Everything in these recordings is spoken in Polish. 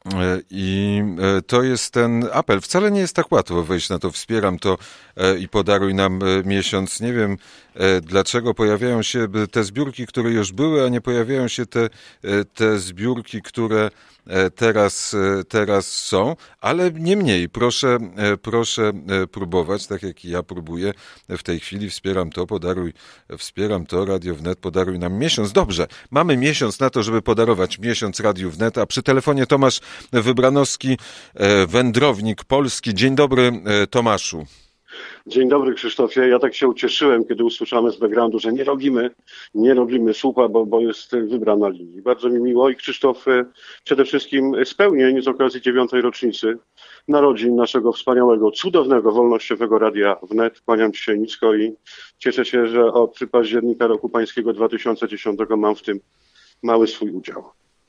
To jest ten apel. Wcale nie jest tak łatwo wejść na to, wspieram to i podaruj nam miesiąc. Nie wiem, dlaczego pojawiają się te zbiórki, które już były, a nie pojawiają się te zbiórki, które teraz są, ale niemniej proszę próbować, tak jak i ja próbuję w tej chwili, wspieram to, Radio Wnet, podaruj nam miesiąc. Dobrze, mamy miesiąc na to, żeby podarować miesiąc Radiu Wnet, a przy telefonie Tomasz Wybranowski, wędrownik polski. Dzień dobry, Tomaszu. Dzień dobry, Krzysztofie. Ja tak się ucieszyłem, kiedy usłyszałem z backgroundu, że nie robimy słupa, bo jest wybrana na linii. Bardzo mi miło i Krzysztof, przede wszystkim spełnień z okazji 9. rocznicy narodzin naszego wspaniałego, cudownego, wolnościowego Radia Wnet. Kłaniam Ci się nisko i cieszę się, że od października roku pańskiego 2010 mam w tym mały swój udział.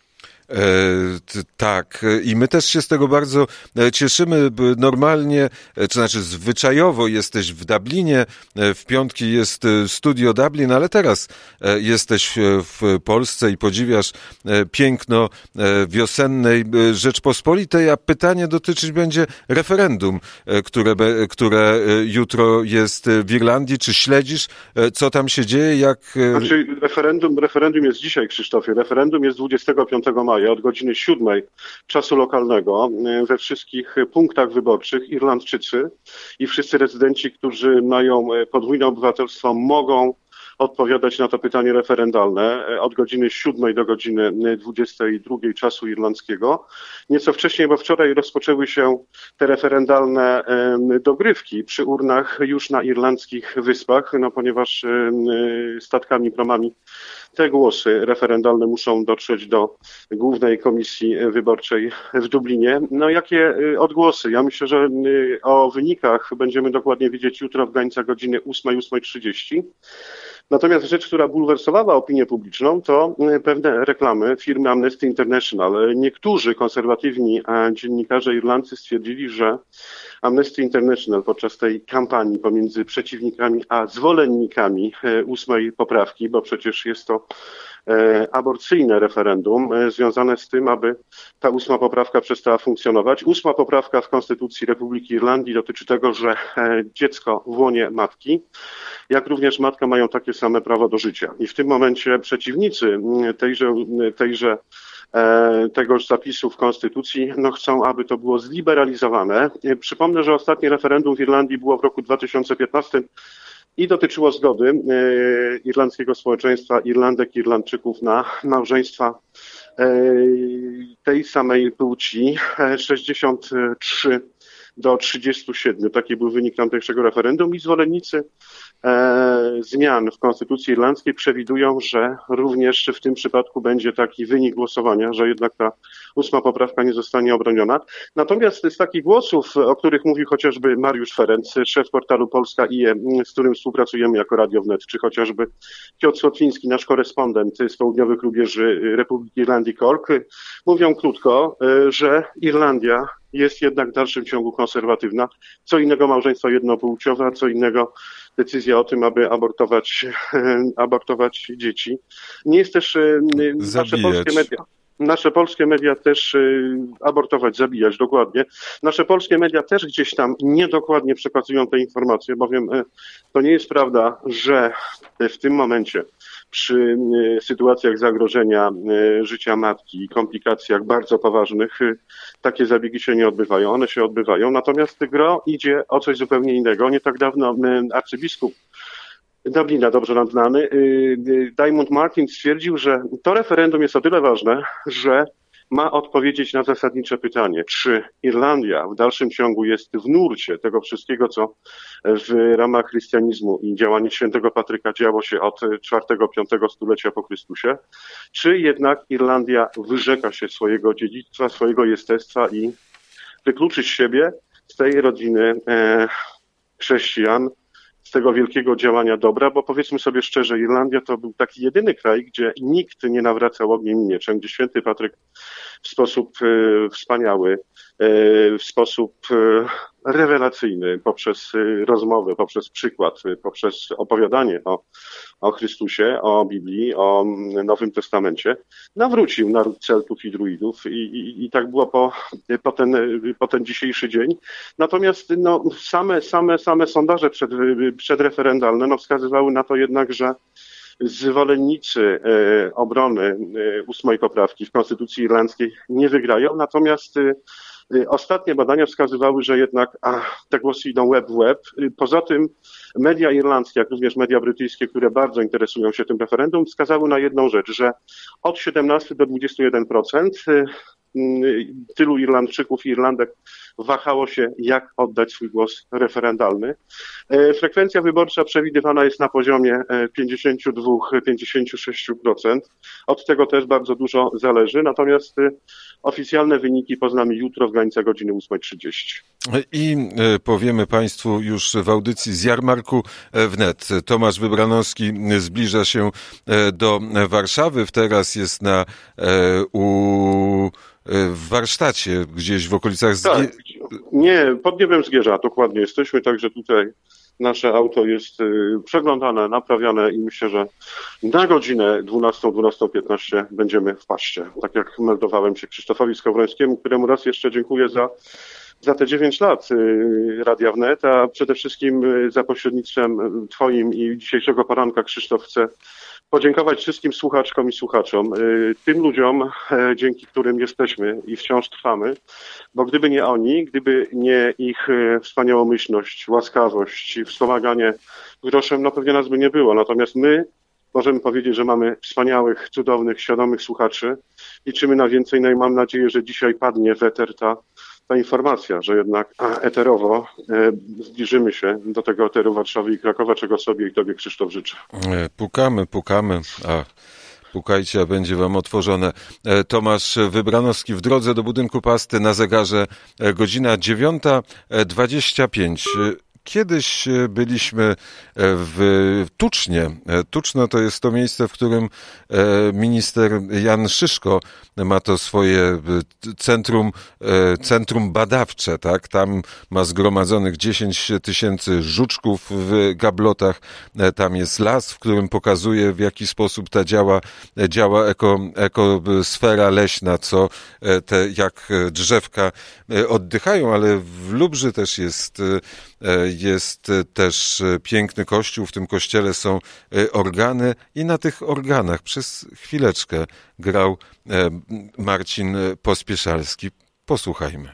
Tak, i my też się z tego bardzo cieszymy. Normalnie, to znaczy zwyczajowo jesteś w Dublinie, w piątki jest Studio Dublin, ale teraz jesteś w Polsce i podziwiasz piękno wiosennej Rzeczpospolitej, a pytanie dotyczyć będzie referendum, które jutro jest w Irlandii. Czy śledzisz, co tam się dzieje? Znaczy, referendum jest dzisiaj, Krzysztofie. Referendum jest 25 maja od godziny 7 czasu lokalnego we wszystkich punktach wyborczych. Irlandczycy i wszyscy rezydenci, którzy mają podwójne obywatelstwo, mogą odpowiadać na to pytanie referendalne od godziny 7 do godziny 22 czasu irlandzkiego. Nieco wcześniej, bo wczoraj rozpoczęły się te referendalne dogrywki przy urnach już na irlandzkich wyspach, ponieważ statkami, promami te głosy referendalne muszą dotrzeć do Głównej Komisji Wyborczej w Dublinie. Jakie odgłosy? Ja myślę, że o wynikach będziemy dokładnie wiedzieć jutro w granicach godziny 8:30. Natomiast rzecz, która bulwersowała opinię publiczną, to pewne reklamy firmy Amnesty International. Niektórzy konserwatywni dziennikarze irlandzcy stwierdzili, że Amnesty International podczas tej kampanii pomiędzy przeciwnikami a zwolennikami 8. poprawki, bo przecież jest to aborcyjne referendum związane z tym, aby ta 8. poprawka przestała funkcjonować. 8. poprawka w Konstytucji Republiki Irlandii dotyczy tego, że dziecko w łonie matki, jak również matka, mają takie same prawo do życia. I w tym momencie przeciwnicy tegoż zapisu w Konstytucji chcą, aby to było zliberalizowane. Przypomnę, że ostatnie referendum w Irlandii było w roku 2015 i dotyczyło zgody irlandzkiego społeczeństwa, Irlandek i Irlandczyków na małżeństwa tej samej płci. 63-37. Taki był wynik tamtejszego referendum i zwolennicy zmian w Konstytucji Irlandzkiej przewidują, że również w tym przypadku będzie taki wynik głosowania, że jednak ta 8. poprawka nie zostanie obroniona. Natomiast z takich głosów, o których mówił chociażby Mariusz Ferenc, szef portalu Polska.ie, z którym współpracujemy jako Radio Wnet, czy chociażby Piotr Słotwiński, nasz korespondent z południowych rubieży Republiki Irlandii Cork, mówią krótko, że Irlandia jest jednak w dalszym ciągu konserwatywna. Co innego małżeństwo jednopłciowe, a co innego decyzja o tym, aby abortować dzieci. Nie jest też nasze polskie media też zabijać, dokładnie. Nasze polskie media też gdzieś tam niedokładnie przekazują te informacje, bowiem to nie jest prawda, że w tym momencie przy sytuacjach zagrożenia życia matki i komplikacjach bardzo poważnych takie zabiegi się nie odbywają. One się odbywają, natomiast gro idzie o coś zupełnie innego. Nie tak dawno arcybiskup Dublina, dobrze nam znany, Diamond Martin stwierdził, że to referendum jest o tyle ważne, że ma odpowiedzieć na zasadnicze pytanie, czy Irlandia w dalszym ciągu jest w nurcie tego wszystkiego, co w ramach chrystianizmu i działania świętego Patryka działo się od IV-V stulecia po Chrystusie, czy jednak Irlandia wyrzeka się swojego dziedzictwa, swojego jestestwa i wykluczy z siebie, z tej rodziny chrześcijan, z tego wielkiego działania dobra, bo powiedzmy sobie szczerze, Irlandia to był taki jedyny kraj, gdzie nikt nie nawracał ogniem i mieczem, gdzie święty Patryk w sposób wspaniały w sposób rewelacyjny, poprzez rozmowy, poprzez przykład, poprzez opowiadanie o Chrystusie, o Biblii, o Nowym Testamencie, nawrócił naród Celtów i Druidów i tak było po ten dzisiejszy dzień. Natomiast same sondaże przedreferendalne wskazywały na to jednak, że zwolennicy obrony 8 poprawki w Konstytucji Irlandzkiej nie wygrają, natomiast ostatnie badania wskazywały, że jednak te głosy idą łeb w łeb. Poza tym media irlandzkie, jak również media brytyjskie, które bardzo interesują się tym referendum, wskazały na jedną rzecz, że od 17 do 21% tylu Irlandczyków i Irlandek wahało się, jak oddać swój głos referendalny. Frekwencja wyborcza przewidywana jest na poziomie 52-56%. Od tego też bardzo dużo zależy, natomiast oficjalne wyniki poznamy jutro w granicach godziny 8:30. I powiemy Państwu już w audycji z Jarmarku wnet. Tomasz Wybranowski zbliża się do Warszawy. Teraz jest w warsztacie gdzieś w okolicach Tak, nie, pod niebem Zgierza dokładnie jesteśmy, także tutaj nasze auto jest przeglądane, naprawiane i myślę, że na godzinę 12:15 będziemy w Paście. Tak jak meldowałem się Krzysztofowi Skowrońskiemu, któremu raz jeszcze dziękuję za te 9 lat Radia Wnet, a przede wszystkim za pośrednictwem Twoim i dzisiejszego poranka, Krzysztof, chcę podziękować wszystkim słuchaczkom i słuchaczom, tym ludziom, dzięki którym jesteśmy i wciąż trwamy, bo gdyby nie oni, gdyby nie ich wspaniałomyślność, łaskawość i wspomaganie groszem, pewnie nas by nie było. Natomiast my możemy powiedzieć, że mamy wspaniałych, cudownych, świadomych słuchaczy. Liczymy na więcej, no i mam nadzieję, że dzisiaj padnie w eter ta informacja, że jednak eterowo zbliżymy się do tego eteru Warszawy i Krakowa, czego sobie i Tobie, Krzysztof, życzę. Pukamy. Pukajcie, a będzie wam otworzone. Tomasz Wybranowski w drodze do budynku Pasty, na zegarze godzina 9:25. Kiedyś byliśmy w Tucznie. Tuczno to jest to miejsce, w którym minister Jan Szyszko ma to swoje centrum badawcze, tak? Tam ma zgromadzonych 10 000 żuczków w gablotach. Tam jest las, w którym pokazuje, w jaki sposób ta działa ekosfera leśna, jak drzewka oddychają, ale w Lubrzy też jest też piękny kościół, w tym kościele są organy i na tych organach przez chwileczkę grał Marcin Pospieszalski. Posłuchajmy.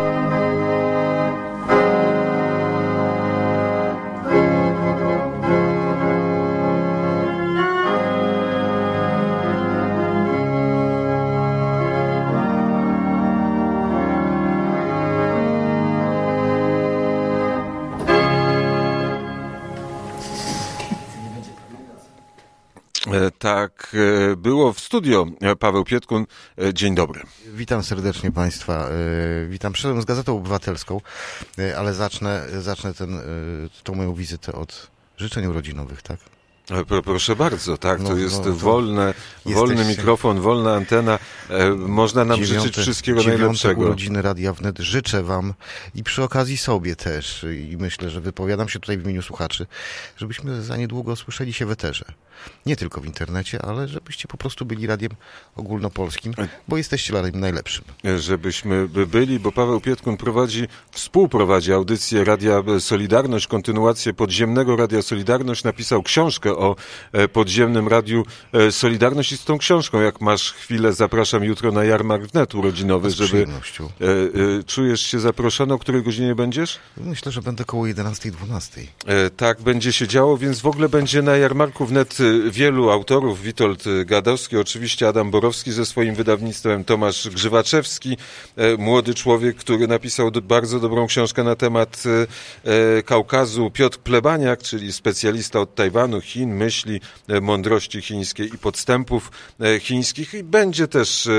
Tak było w studio. Paweł Pietkun, dzień dobry. Witam serdecznie Państwa. Witam. Przyszedłem z Gazetą Obywatelską, ale zacznę tą moją wizytę od życzeń urodzinowych, tak? Proszę bardzo, tak, to jest wolny mikrofon, wolna antena. Można nam życzyć wszystkiego najlepszego. Urodziny Radia Wnet życzę Wam i przy okazji sobie też. I myślę, że wypowiadam się tutaj w imieniu słuchaczy, żebyśmy za niedługo słyszeli się w eterze. Nie tylko w internecie, ale żebyście po prostu byli radiem ogólnopolskim, bo jesteście radiem najlepszym. Żebyśmy byli, bo Paweł Pietkun współprowadzi audycję Radia Solidarność, kontynuację podziemnego Radia Solidarność, napisał książkę o podziemnym Radiu Solidarność i z tą książką, jak masz chwilę, zapraszam jutro na Jarmark Wnet urodzinowy, żeby... Czujesz się zaproszony? O której godzinie będziesz? Myślę, że będę koło 11:12. Tak, będzie się działo, więc w ogóle będzie na Jarmarku Wnet wielu autorów. Witold Gadowski, oczywiście Adam Borowski ze swoim wydawnictwem, Tomasz Grzywaczewski, młody człowiek, który napisał bardzo dobrą książkę na temat Kaukazu, Piotr Plebaniak, czyli specjalista od Tajwanu, Chin, myśli, mądrości chińskiej i podstępów chińskich. I będzie też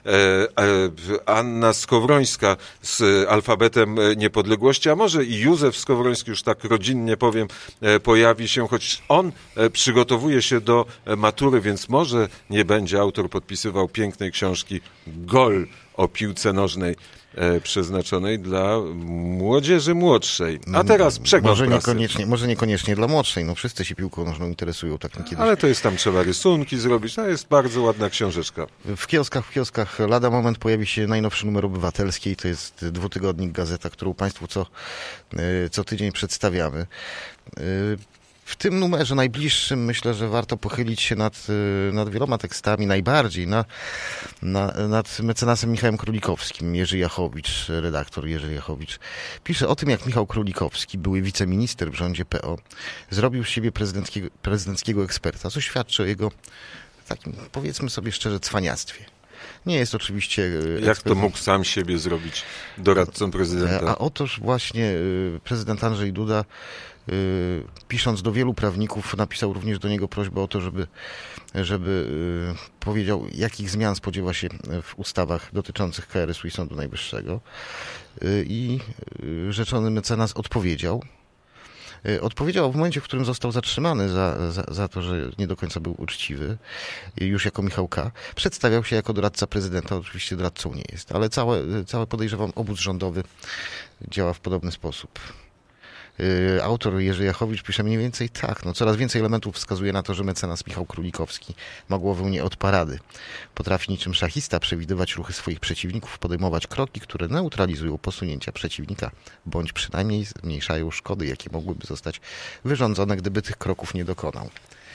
Anna Skowrońska z alfabetem niepodległości, a może i Józef Skowroński, już tak rodzinnie powiem, pojawi się, choć on przygotowuje się do matury, więc może nie będzie autor podpisywał pięknej książki Gol o piłce nożnej przeznaczonej dla młodzieży młodszej. A teraz przegląd prasy. Może niekoniecznie dla młodszej. No wszyscy się piłką nożną interesują tak kiedyś. Ale to jest tam, trzeba rysunki zrobić. To jest bardzo ładna książeczka. W kioskach lada moment pojawi się najnowszy numer Obywatelskiej. To jest dwutygodnik, gazeta, którą Państwu co tydzień przedstawiamy. W tym numerze najbliższym myślę, że warto pochylić się nad wieloma tekstami, najbardziej nad mecenasem Michałem Królikowskim. Jerzy Jachowicz, redaktor Jerzy Jachowicz, pisze o tym, jak Michał Królikowski, były wiceminister w rządzie PO, zrobił z siebie prezydenckiego eksperta, co świadczy o jego takim, powiedzmy sobie szczerze, cwaniactwie. Nie jest oczywiście... Jak to mógł sam siebie zrobić doradcą prezydenta? A otóż właśnie prezydent Andrzej Duda, pisząc do wielu prawników, napisał również do niego prośbę o to, żeby powiedział, jakich zmian spodziewa się w ustawach dotyczących KRS-u i Sądu Najwyższego. I rzeczony mecenas odpowiedział. Odpowiedział w momencie, w którym został zatrzymany za to, że nie do końca był uczciwy, już jako Michał K. Przedstawiał się jako doradca prezydenta, oczywiście doradcą nie jest, ale cały podejrzewam obóz rządowy działa w podobny sposób. Autor Jerzy Jachowicz pisze mniej więcej tak, coraz więcej elementów wskazuje na to, że mecenas Michał Królikowski ma głowę nie od parady. Potrafi niczym szachista przewidywać ruchy swoich przeciwników, podejmować kroki, które neutralizują posunięcia przeciwnika, bądź przynajmniej zmniejszają szkody, jakie mogłyby zostać wyrządzone, gdyby tych kroków nie dokonał.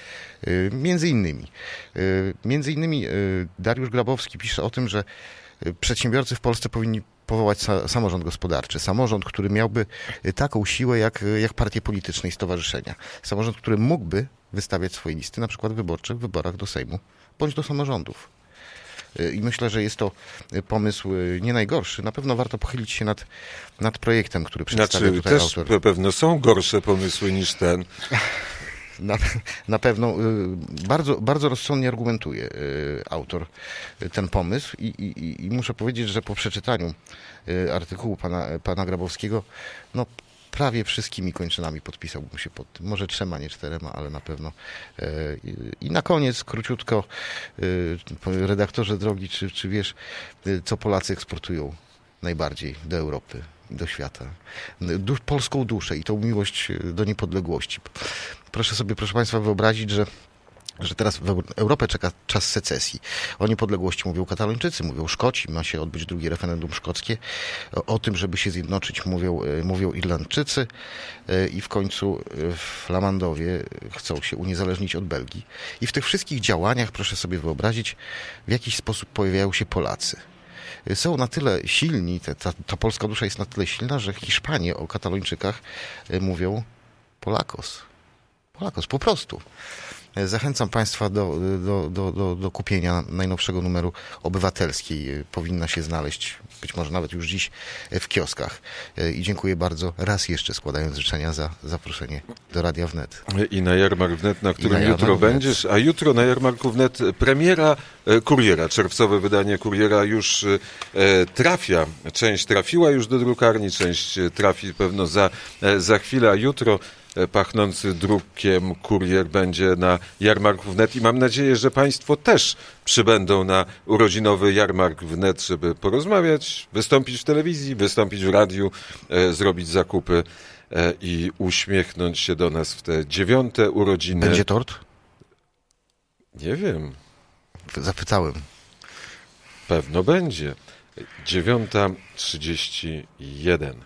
Między innymi Dariusz Grabowski pisze o tym, że przedsiębiorcy w Polsce powinni powołać samorząd gospodarczy. Samorząd, który miałby taką siłę jak partie polityczne i stowarzyszenia. Samorząd, który mógłby wystawiać swoje listy, na przykład wyborcze w wyborach do Sejmu bądź do samorządów. I myślę, że jest to pomysł nie najgorszy. Na pewno warto pochylić się nad projektem, który przedstawia tutaj też autor. Na pewno są gorsze pomysły niż ten. Na pewno bardzo, bardzo rozsądnie argumentuje autor ten pomysł i muszę powiedzieć, że po przeczytaniu artykułu pana Grabowskiego, prawie wszystkimi kończynami podpisałbym się pod tym. Może 3, nie 4, ale na pewno. I na koniec, króciutko, redaktorze drogi, czy wiesz, co Polacy eksportują najbardziej do Europy, do świata? Polską duszę i tą miłość do niepodległości. Proszę sobie, proszę Państwa, wyobrazić, że teraz w Europę czeka czas secesji. O niepodległości mówią Katalończycy, mówią Szkoci, ma się odbyć drugie referendum szkockie. O tym, żeby się zjednoczyć, mówią Irlandczycy i w końcu Flamandowie chcą się uniezależnić od Belgii. I w tych wszystkich działaniach, proszę sobie wyobrazić, w jakiś sposób pojawiają się Polacy. Są na tyle silni, ta polska dusza jest na tyle silna, że Hiszpanie o Katalończykach mówią Polakos, po prostu. Zachęcam Państwa do kupienia najnowszego numeru Obywatelskiej. Powinna się znaleźć, być może nawet już dziś, w kioskach. I dziękuję bardzo raz jeszcze, składając życzenia za zaproszenie do Radia Wnet. I na Jarmark Wnet, na którym jutro będziesz. A jutro na Jarmarku Wnet premiera Kuriera. Czerwcowe wydanie Kuriera już trafia. Część trafiła już do drukarni, część trafi pewno za chwilę, a jutro pachnący drukiem Kurier będzie na Jarmarku Wnet i mam nadzieję, że Państwo też przybędą na urodzinowy Jarmark Wnet, żeby porozmawiać, wystąpić w telewizji, wystąpić w radiu, zrobić zakupy i uśmiechnąć się do nas w te 9. urodziny. Będzie tort? Nie wiem. Zapytałem. Pewno będzie. 9:31.